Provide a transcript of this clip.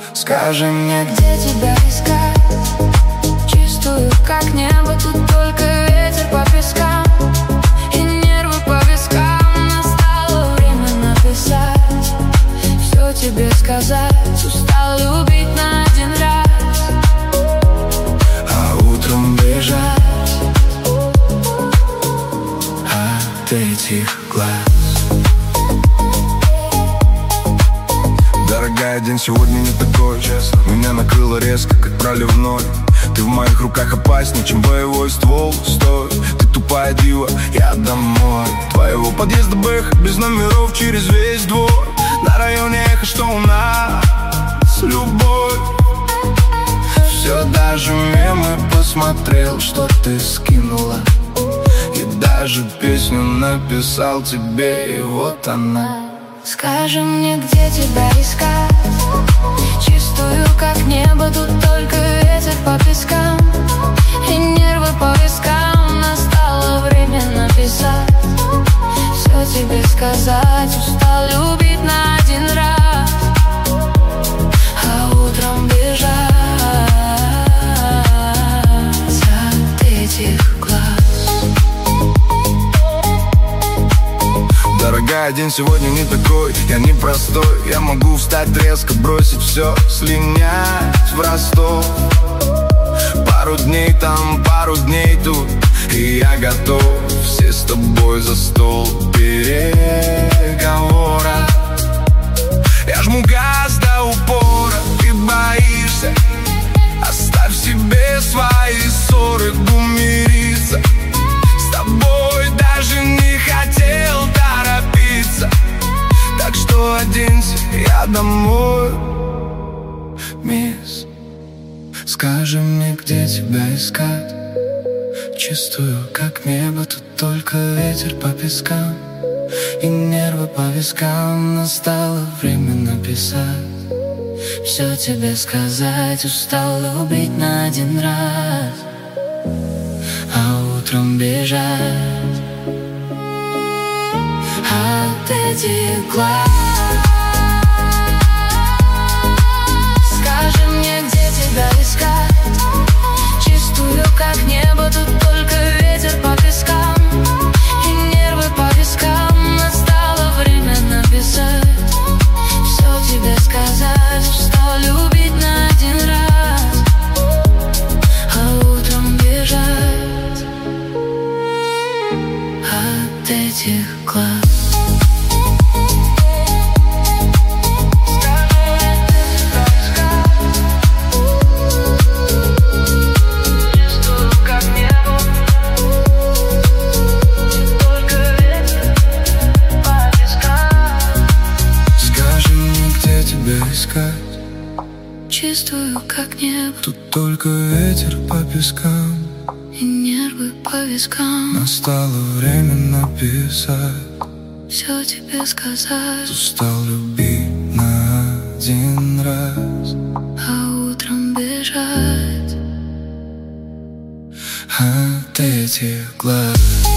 Скажи мне, где тебя искать? Чистую, как небо, тут только ветер по пескам и нервы по вискам. Настало время написать, все тебе сказать. Устал любить на один раз, а утром бежать от этих глаз. Дорогая, день сегодня не такой, честно. Меня накрыло резко, как проливной. Ты в моих руках опаснее, чем боевой ствол. Стой, ты тупая дива, я домой. Твоего подъезда бэх, без номеров через весь двор. На районе эхо, что у нас любовь. Все, даже мемы посмотрел, что ты скинула. И даже песню написал тебе, и вот она. Скажи мне, где тебя искать? Чистую, как небо, тут только ветер по пескам и нервы по вискам. Настало время написать, все тебе сказать. Устал любить на один раз, а утром бежать от этих глаз. Дорогая, день сегодня не такой, я не простой. Я могу встать резко, бросить все, слинять в Ростов. Пару дней там, пару дней тут, и я готов. Все с тобой за стол переговора. Я жму газ до упора, ты боишься. Оставь себе свои ссоры, мириться. С тобой даже не хотел торопиться, так что оденься, я домой. Мисс, скажи мне, где тебя искать? Чистую, как небо, тут только ветер по пескам и нервы по вискам. Настало время написать, все тебе сказать. Устал любить на один раз, а утром бежать от этих глаз. Скажи мне, где тебя искать? Чистую, как небо, тут только ветер по пескам и нервы по вискам. Настало время написать, все тебе сказать. Устал любить на один раз, а утром бежать от этих глаз. Чистую, как небо, тут только ветер по пескам и нервы по вискам. Настало время написать, все тебе сказать. Устал любить на один раз, а утром бежать от этих глаз.